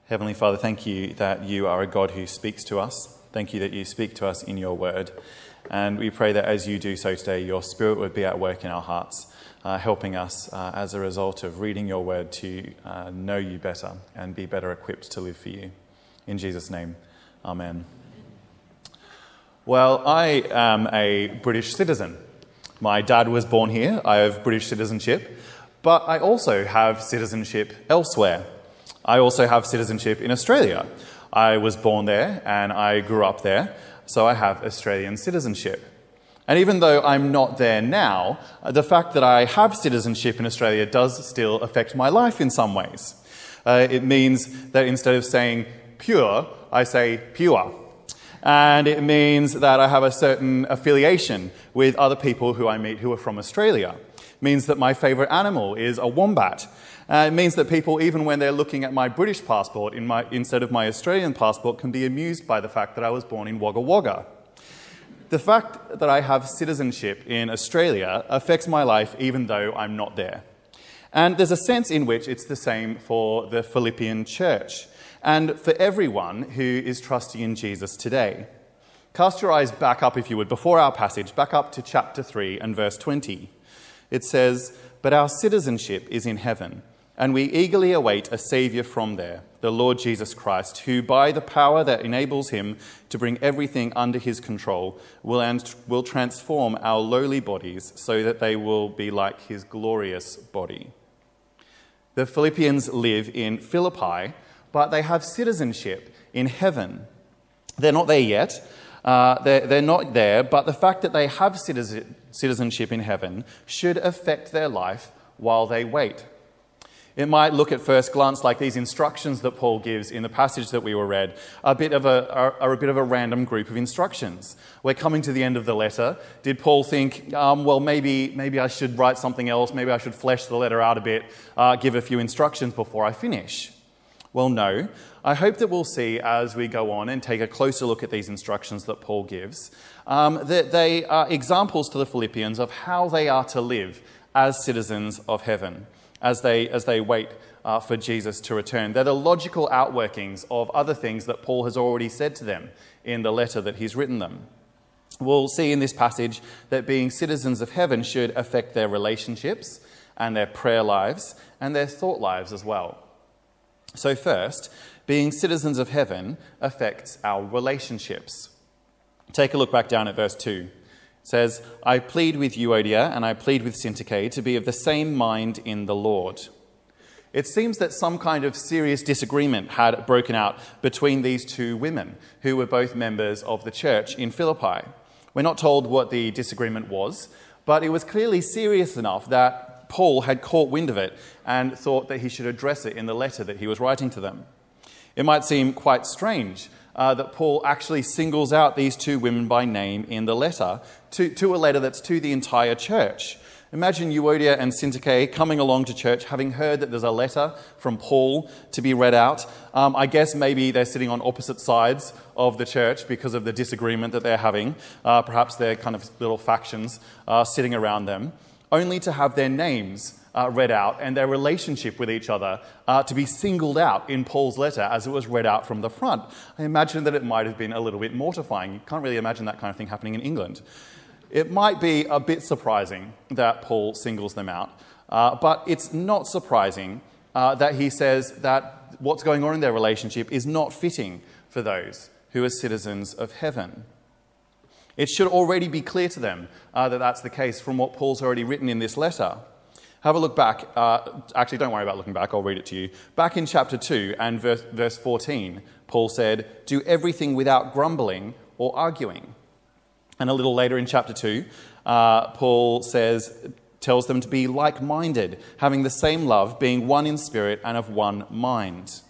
Heavenly Father, thank you that you are a God who speaks to us. Thank you that you speak to us in your word. And we pray that as you do so today, your Spirit would be at work in our hearts, helping us as a result of reading your word to know you better and be better equipped to live for you. In Jesus' name, amen. Well, I am a British citizen. My dad was born here. I have British citizenship, but I also have citizenship elsewhere. I also have citizenship in Australia. I was born there and I grew up there, so I have Australian citizenship. And even though I'm not there now, the fact that I have citizenship in Australia does still affect my life in some ways. It means that instead of saying pure, I say pure. And it means that I have a certain affiliation with other people who I meet who are from Australia. It means that my favourite animal is a wombat. It means that people, even when they're looking at my British passport instead of my Australian passport, can be amused by the fact that I was born in Wagga Wagga. The fact that I have citizenship in Australia affects my life even though I'm not there. And there's a sense in which it's the same for the Philippian church and for everyone who is trusting in Jesus today. Cast your eyes back up, if you would, before our passage, back up to chapter 3 and verse 20. It says, "But our citizenship is in heaven, and we eagerly await a Saviour from there, the Lord Jesus Christ, who by the power that enables him to bring everything under his control will transform our lowly bodies so that they will be like his glorious body." The Philippians live in Philippi, but they have citizenship in heaven. They're not there yet. They're not there, but the fact that they have citizenship in heaven should affect their life while they wait. It might look at first glance like these instructions that Paul gives in the passage that we were read are a bit of a random group of instructions. We're coming to the end of the letter. Did Paul think, maybe I should write something else, maybe I should flesh the letter out a bit, give a few instructions before I finish? Well, no. I hope that we'll see as we go on and take a closer look at these instructions that Paul gives, that they are examples to the Philippians of how they are to live as citizens of heaven, as they wait for Jesus to return. They're the logical outworkings of other things that Paul has already said to them in the letter that he's written them. We'll see in this passage that being citizens of heaven should affect their relationships and their prayer lives and their thought lives as well. So first, being citizens of heaven affects our relationships. Take a look back down at verse 2. It says, "I plead with Euodia and I plead with Syntyche to be of the same mind in the Lord." It seems that some kind of serious disagreement had broken out between these two women, who were both members of the church in Philippi. We're not told what the disagreement was, but it was clearly serious enough that Paul had caught wind of it and thought that he should address it in the letter that he was writing to them. It might seem quite strange that Paul actually singles out these two women by name in the letter, to a letter that's to the entire church. Imagine Euodia and Syntyche coming along to church, having heard that there's a letter from Paul to be read out. I guess maybe they're sitting on opposite sides of the church because of the disagreement that they're having. Perhaps they're kind of little factions sitting around them, only to have their names read out and their relationship with each other to be singled out in Paul's letter as it was read out from the front. I imagine that it might have been a little bit mortifying. You can't really imagine that kind of thing happening in England. It might be a bit surprising that Paul singles them out, but it's not surprising that he says that what's going on in their relationship is not fitting for those who are citizens of heaven. It should already be clear to them that that's the case from what Paul's already written in this letter. Have a look back. Actually, don't worry about looking back. I'll read it to you. Back in chapter 2 and verse 14, Paul said, "Do everything without grumbling or arguing." And a little later in chapter 2, Paul tells them to be like-minded, having the same love, being one in spirit and of one mind.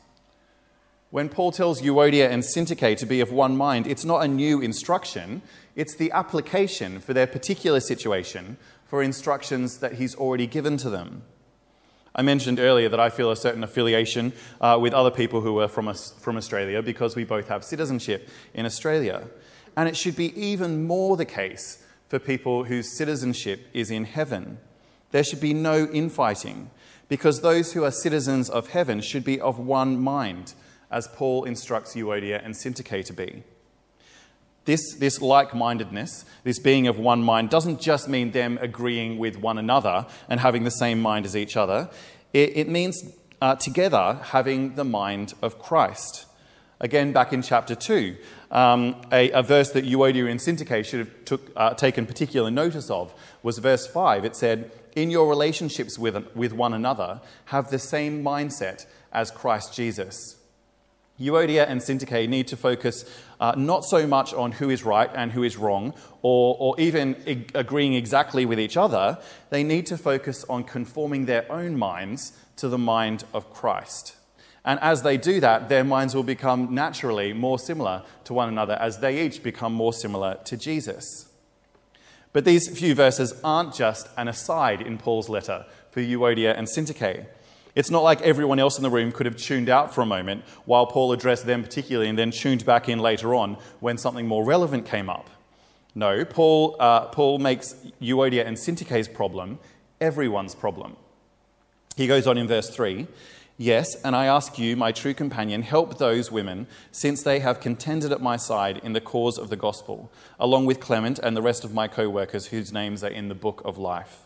When Paul tells Euodia and Syntyche to be of one mind, it's not a new instruction. It's the application for their particular situation for instructions that he's already given to them. I mentioned earlier that I feel a certain affiliation with other people who are from Australia because we both have citizenship in Australia. And it should be even more the case for people whose citizenship is in heaven. There should be no infighting because those who are citizens of heaven should be of one mind as Paul instructs Euodia and Syntyche to be. This like-mindedness, this being of one mind, doesn't just mean them agreeing with one another and having the same mind as each other. It means together having the mind of Christ. Again, back in chapter 2, a verse that Euodia and Syntyche should have taken particular notice of was verse 5. It said, "In your relationships with one another, have the same mindset as Christ Jesus." Euodia and Syntyche need to focus not so much on who is right and who is wrong, or even agreeing exactly with each other. They need to focus on conforming their own minds to the mind of Christ. And as they do that, their minds will become naturally more similar to one another as they each become more similar to Jesus. But these few verses aren't just an aside in Paul's letter for Euodia and Syntyche. It's not like everyone else in the room could have tuned out for a moment while Paul addressed them particularly and then tuned back in later on when something more relevant came up. No, Paul makes Euodia and Syntyche's problem everyone's problem. He goes on in verse 3, "Yes, and I ask you, my true companion, help those women, since they have contended at my side in the cause of the gospel, along with Clement and the rest of my co-workers whose names are in the book of life."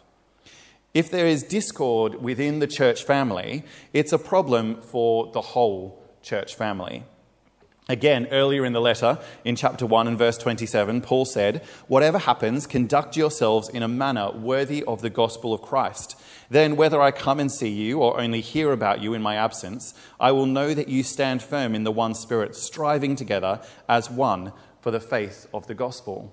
If there is discord within the church family, it's a problem for the whole church family. Again, earlier in the letter, in chapter 1 and verse 27, Paul said, "Whatever happens, conduct yourselves in a manner worthy of the gospel of Christ. Then, whether I come and see you or only hear about you in my absence, I will know that you stand firm in the one spirit, striving together as one for the faith of the gospel."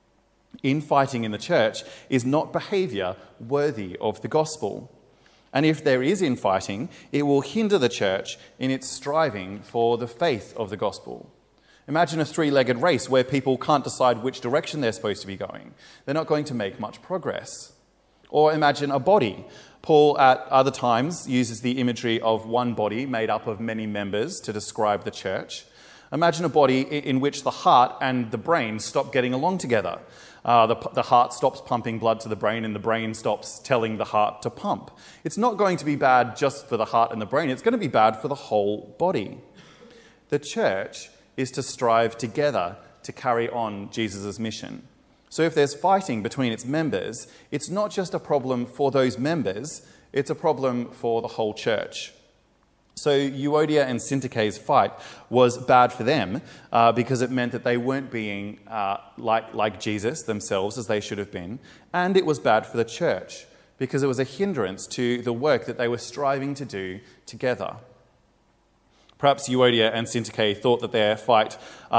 Infighting in the church is not behaviour worthy of the gospel. And if there is infighting, it will hinder the church in its striving for the faith of the gospel. Imagine a three-legged race where people can't decide which direction they're supposed to be going. They're not going to make much progress. Or imagine a body. Paul, at other times, uses the imagery of one body made up of many members to describe the church. Imagine a body in which the heart and the brain stop getting along together. The heart stops pumping blood to the brain and the brain stops telling the heart to pump. It's not going to be bad just for the heart and the brain. It's going to be bad for the whole body. The church is to strive together to carry on Jesus' mission. So if there's fighting between its members, it's not just a problem for those members, it's a problem for the whole church. So Euodia and Syntyche's fight was bad for them because it meant that they weren't being like Jesus themselves as they should have been. And it was bad for the church because it was a hindrance to the work that they were striving to do together. Perhaps Euodia and Syntyche thought that their fight,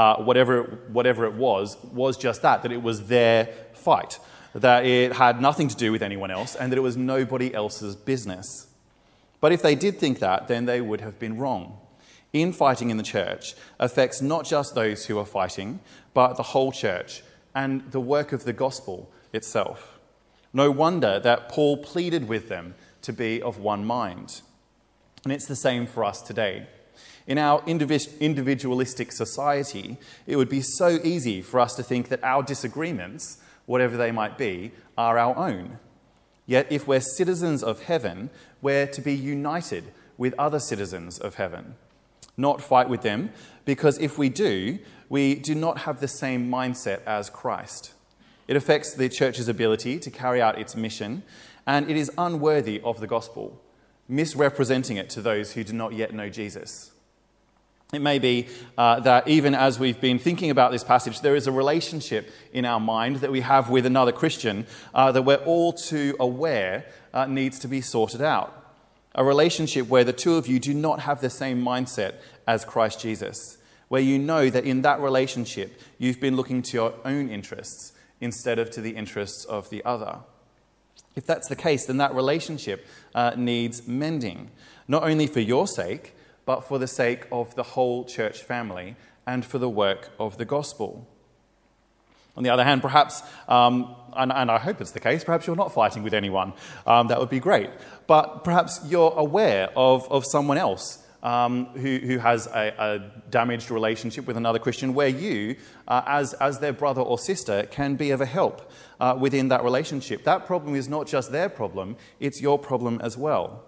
whatever it was just that it was their fight, that it had nothing to do with anyone else and that it was nobody else's business. But if they did think that, then they would have been wrong. Infighting in the church affects not just those who are fighting, but the whole church and the work of the gospel itself. No wonder that Paul pleaded with them to be of one mind. And it's the same for us today. In our individualistic society, it would be so easy for us to think that our disagreements, whatever they might be, are our own. Yet if we're citizens of heaven, we're to be united with other citizens of heaven, not fight with them, because if we do not have the same mindset as Christ. It affects the church's ability to carry out its mission, and it is unworthy of the gospel, misrepresenting it to those who do not yet know Jesus. It may be that even as we've been thinking about this passage, there is a relationship in our mind that we have with another Christian that we're all too aware needs to be sorted out. A relationship where the two of you do not have the same mindset as Christ Jesus, where you know that in that relationship you've been looking to your own interests instead of to the interests of the other. If that's the case, then that relationship needs mending, not only for your sake, but for the sake of the whole church family and for the work of the gospel. On the other hand, perhaps, and I hope it's the case, perhaps you're not fighting with anyone. That would be great. But perhaps you're aware of someone else who has a damaged relationship with another Christian where you, as their brother or sister, can be of a help within that relationship. That problem is not just their problem, it's your problem as well.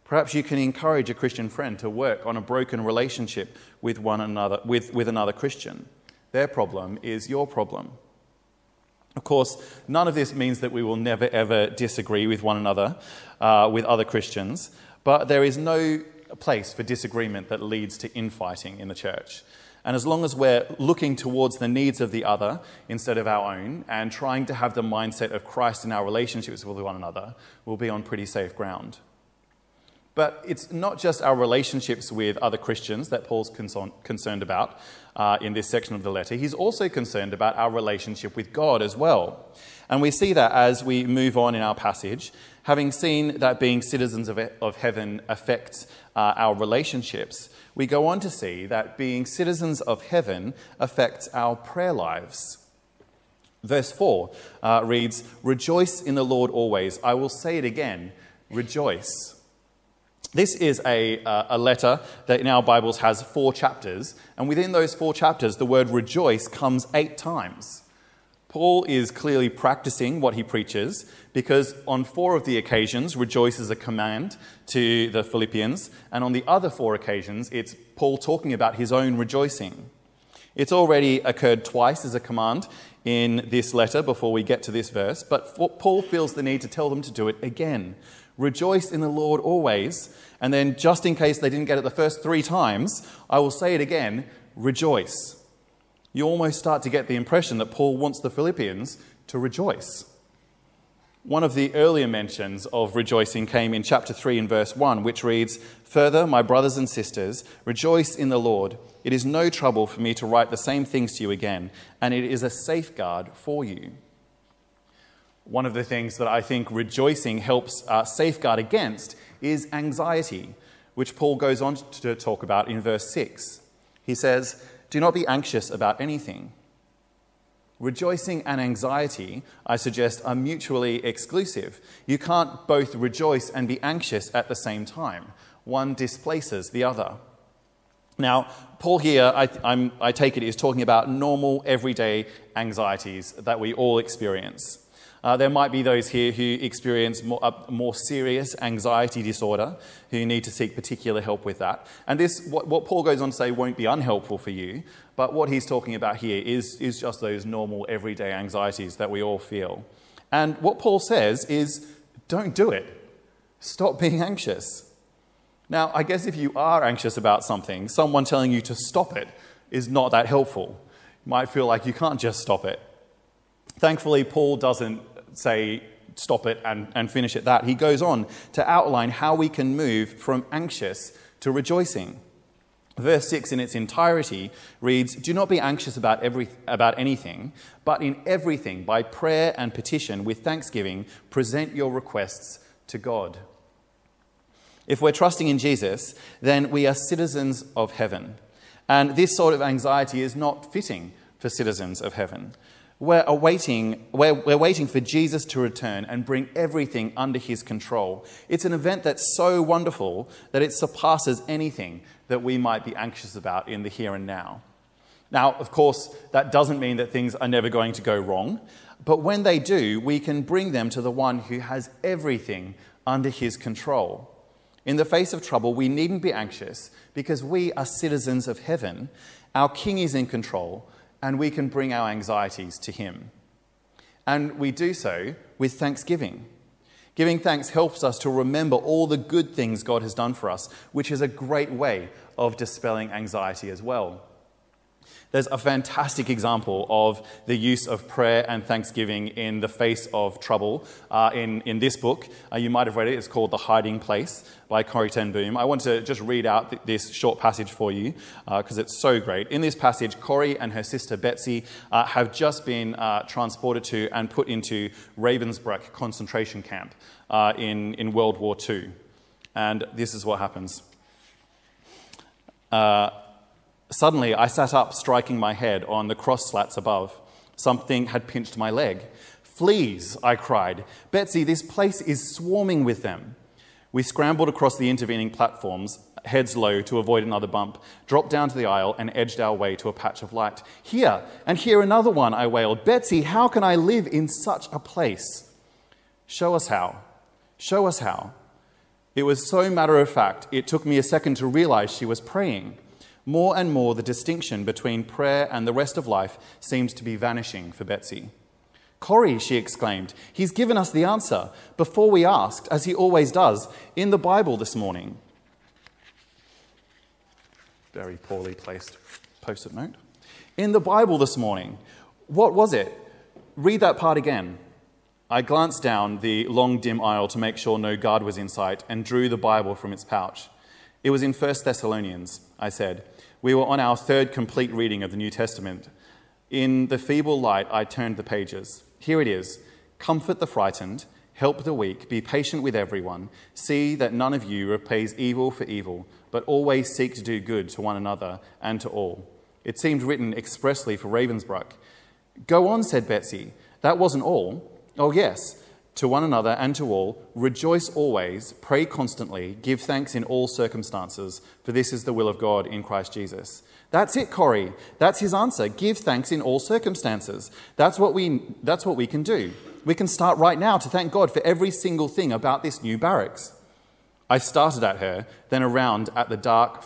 Perhaps you can encourage a Christian friend to work on a broken relationship with one another, with another Christian. Their problem is your problem. Of course, none of this means that we will never ever disagree with one another, with other Christians, but there is no place for disagreement that leads to infighting in the church. And as long as we're looking towards the needs of the other instead of our own and trying to have the mindset of Christ in our relationships with one another, we'll be on pretty safe ground. But it's not just our relationships with other Christians that Paul's concerned about in this section of the letter. He's also concerned about our relationship with God as well. And we see that as we move on in our passage, having seen that being citizens of heaven affects our relationships, we go on to see that being citizens of heaven affects our prayer lives. Verse 4 reads, "Rejoice in the Lord always. I will say it again, rejoice." This is a letter that in our Bibles has 4 chapters, and within those 4 chapters, the word rejoice comes 8 times. Paul is clearly practicing what he preaches because on 4 of the occasions, rejoice is a command to the Philippians, and on the other 4 occasions, it's Paul talking about his own rejoicing. It's already occurred twice as a command in this letter before we get to this verse, but Paul feels the need to tell them to do it again. Rejoice in the Lord always, and then just in case they didn't get it the first 3 times, I will say it again, rejoice. You almost start to get the impression that Paul wants the Philippians to rejoice. One of the earlier mentions of rejoicing came in chapter 3 and verse 1, which reads, "Further, my brothers and sisters, rejoice in the Lord. It is no trouble for me to write the same things to you again, and it is a safeguard for you." One of the things that I think rejoicing helps safeguard against is anxiety, which Paul goes on to talk about in verse 6. He says, "Do not be anxious about anything." Rejoicing and anxiety, I suggest, are mutually exclusive. You can't both rejoice and be anxious at the same time. One displaces the other. Now, Paul here, I take it, is talking about normal, everyday anxieties that we all experience. There might be those here who experience more serious anxiety disorder, who need to seek particular help with that. And this, what Paul goes on to say, won't be unhelpful for you, but what he's talking about here is just those normal, everyday anxieties that we all feel. And what Paul says is, don't do it. Stop being anxious. Now, I guess if you are anxious about something, someone telling you to stop it is not that helpful. You might feel like you can't just stop it. Thankfully, Paul doesn't say stop it and finish at that. He goes on to outline how we can move from anxious to rejoicing. Verse 6 in its entirety reads, "Do not be anxious about anything, but in everything, by prayer and petition, with thanksgiving, present your requests to God." If we're trusting in Jesus, then we are citizens of heaven. And this sort of anxiety is not fitting for citizens of heaven. We're waiting for Jesus to return and bring everything under his control. It's an event that's so wonderful that it surpasses anything that we might be anxious about in the here and now. Now, of course, that doesn't mean that things are never going to go wrong, but when they do, we can bring them to the one who has everything under his control. In the face of trouble, we needn't be anxious because we are citizens of heaven. Our King is in control, and we can bring our anxieties to him. And we do so with thanksgiving. Giving thanks helps us to remember all the good things God has done for us, which is a great way of dispelling anxiety as well. There's a fantastic example of the use of prayer and thanksgiving in the face of trouble in this book. You might have read it. It's called The Hiding Place by Corrie ten Boom. I want to just read out this short passage for you because it's so great. In this passage, Corrie and her sister Betsy have just been transported to and put into Ravensbrück concentration camp in World War II. And this is what happens. Suddenly, I sat up, striking my head on the cross slats above. Something had pinched my leg. "Fleas," I cried. "Betsy, this place is swarming with them." We scrambled across the intervening platforms, heads low to avoid another bump, dropped down to the aisle and edged our way to a patch of light. "Here, and here another one," I wailed. "Betsy, how can I live in such a place?" "Show us how. Show us how." It was so matter-of-fact, it took me a second to realise she was praying. More and more, the distinction between prayer and the rest of life seemed to be vanishing for Betsy. "Corrie," she exclaimed, "he's given us the answer before we asked, as he always does, in the Bible this morning." Very poorly placed post-it note. "In the Bible this morning. What was it? Read that part again." I glanced down the long, dim aisle to make sure no guard was in sight and drew the Bible from its pouch. "It was in 1 Thessalonians," I said. We were on our third complete reading of the New Testament. In the feeble light, I turned the pages. Here it is. "Comfort the frightened, help the weak, be patient with everyone. See that none of you repays evil for evil, but always seek to do good to one another and to all." It seemed written expressly for Ravensbrück. "Go on," said Betsy. "That wasn't all." "Oh, yes. To one another and to all, rejoice always, pray constantly, give thanks in all circumstances, for this is the will of God in Christ Jesus." That's it, Corrie. That's his answer. Give thanks in all circumstances. That's what we can do. We can start right now to thank God for every single thing about this new barracks. I started at her, then around at the dark,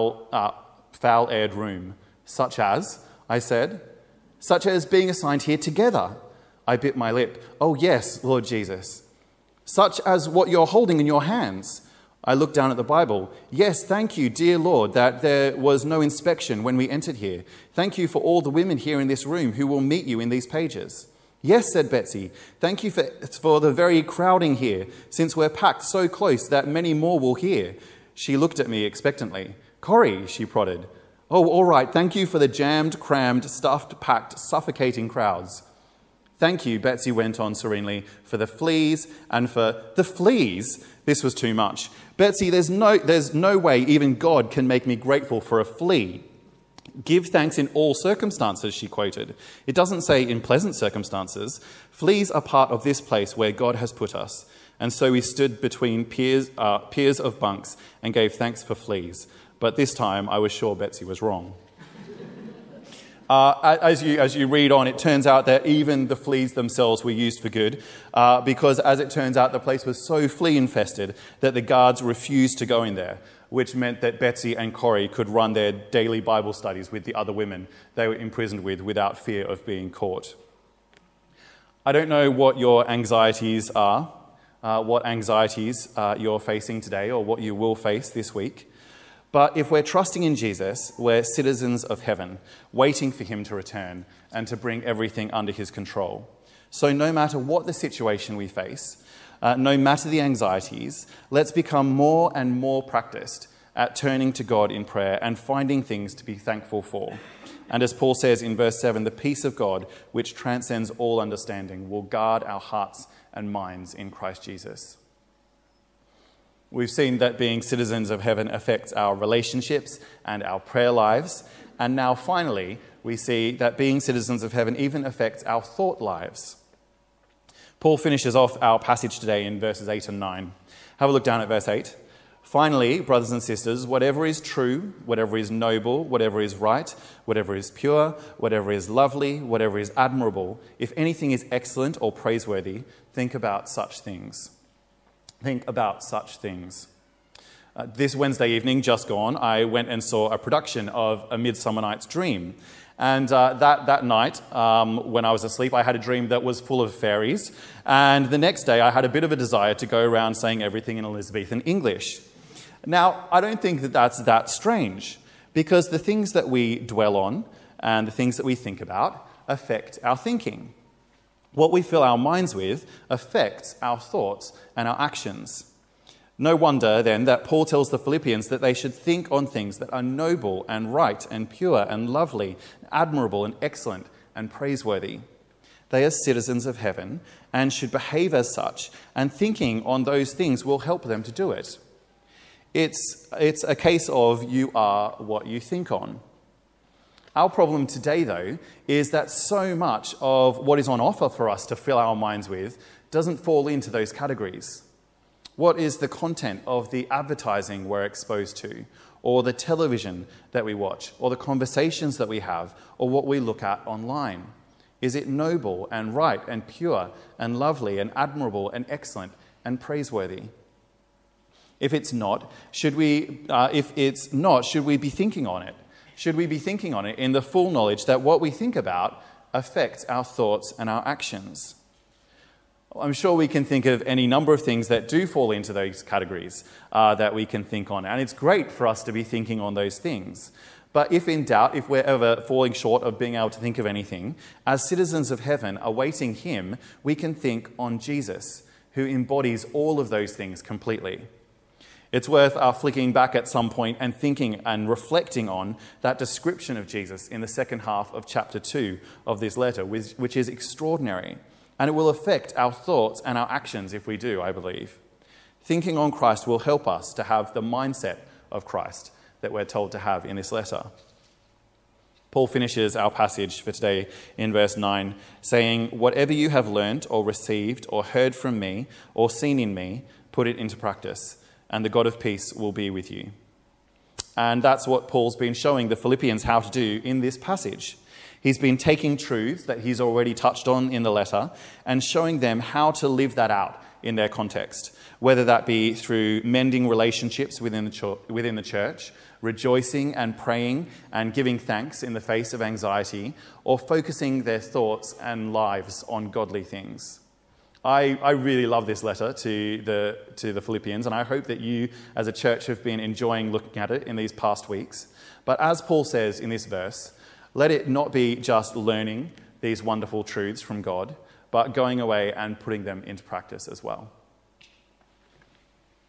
foul-aired room. "Such as," I said, "such as being assigned here together." I bit my lip. "Oh yes, Lord Jesus." "Such as what you're holding in your hands." I looked down at the Bible. "Yes, thank you, dear Lord, that there was no inspection when we entered here. Thank you for all the women here in this room who will meet you in these pages." "Yes," said Betsy. "Thank you for the very crowding here, since we're packed so close that many more will hear." She looked at me expectantly. "Corrie," she prodded. "Oh, all right, thank you for the jammed, crammed, stuffed, packed, suffocating crowds." "Thank you," Betsy went on serenely, "for the fleas and for..." "The fleas?" This was too much. "Betsy, there's no way even God can make me grateful for a flea." "Give thanks in all circumstances," she quoted. It doesn't say in pleasant circumstances. Fleas are part of this place where God has put us. And so we stood between piers of bunks and gave thanks for fleas. But this time I was sure Betsy was wrong. As you read on, it turns out that even the fleas themselves were used for good, because as it turns out, the place was so flea-infested that the guards refused to go in there, which meant that Betsy and Corrie could run their daily Bible studies with the other women they were imprisoned with without fear of being caught. I don't know what your anxieties are, you're facing today or what you will face this week. But if we're trusting in Jesus, we're citizens of heaven, waiting for him to return and to bring everything under his control. So no matter what the situation we face, no matter the anxieties, let's become more and more practiced at turning to God in prayer and finding things to be thankful for. And as Paul says in verse 7, the peace of God, which transcends all understanding, will guard our hearts and minds in Christ Jesus. We've seen that being citizens of heaven affects our relationships and our prayer lives. And now finally, we see that being citizens of heaven even affects our thought lives. Paul finishes off our passage today in verses 8 and 9. Have a look down at verse 8. "Finally, brothers and sisters, whatever is true, whatever is noble, whatever is right, whatever is pure, whatever is lovely, whatever is admirable, if anything is excellent or praiseworthy, think about such things." Think about such things. This Wednesday evening, just gone, I went and saw a production of A Midsummer Night's Dream. And that night, when I was asleep, I had a dream that was full of fairies. And the next day, I had a bit of a desire to go around saying everything in Elizabethan English. Now, I don't think that that's that strange, because the things that we dwell on and the things that we think about affect our thinking. What we fill our minds with affects our thoughts and our actions. No wonder, then, that Paul tells the Philippians that they should think on things that are noble and right and pure and lovely, admirable and excellent and praiseworthy. They are citizens of heaven and should behave as such, and thinking on those things will help them to do it. It's a case of you are what you think on. Our problem today, though, is that so much of what is on offer for us to fill our minds with doesn't fall into those categories. What is the content of the advertising we're exposed to, or the television that we watch, or the conversations that we have, or what we look at online? Is it noble and right and pure and lovely and admirable and excellent and praiseworthy? If it's not, should we be thinking on it? Should we be thinking on it in the full knowledge that what we think about affects our thoughts and our actions? I'm sure we can think of any number of things that do fall into those categories that we can think on. And it's great for us to be thinking on those things. But if in doubt, if we're ever falling short of being able to think of anything, as citizens of heaven awaiting him, we can think on Jesus, who embodies all of those things completely. It's worth flicking back at some point and thinking and reflecting on that description of Jesus in the second half of chapter 2 of this letter, which is extraordinary. And it will affect our thoughts and our actions if we do, I believe. Thinking on Christ will help us to have the mindset of Christ that we're told to have in this letter. Paul finishes our passage for today in verse 9, saying, "Whatever you have learnt or received or heard from me or seen in me, put it into practice, and the God of peace will be with you." And that's what Paul's been showing the Philippians how to do in this passage. He's been taking truths that he's already touched on in the letter and showing them how to live that out in their context, whether that be through mending relationships within the church, rejoicing and praying and giving thanks in the face of anxiety, or focusing their thoughts and lives on godly things. I really love this letter to the Philippians, and I hope that you as a church have been enjoying looking at it in these past weeks. But as Paul says in this verse, let it not be just learning these wonderful truths from God, but going away and putting them into practice as well.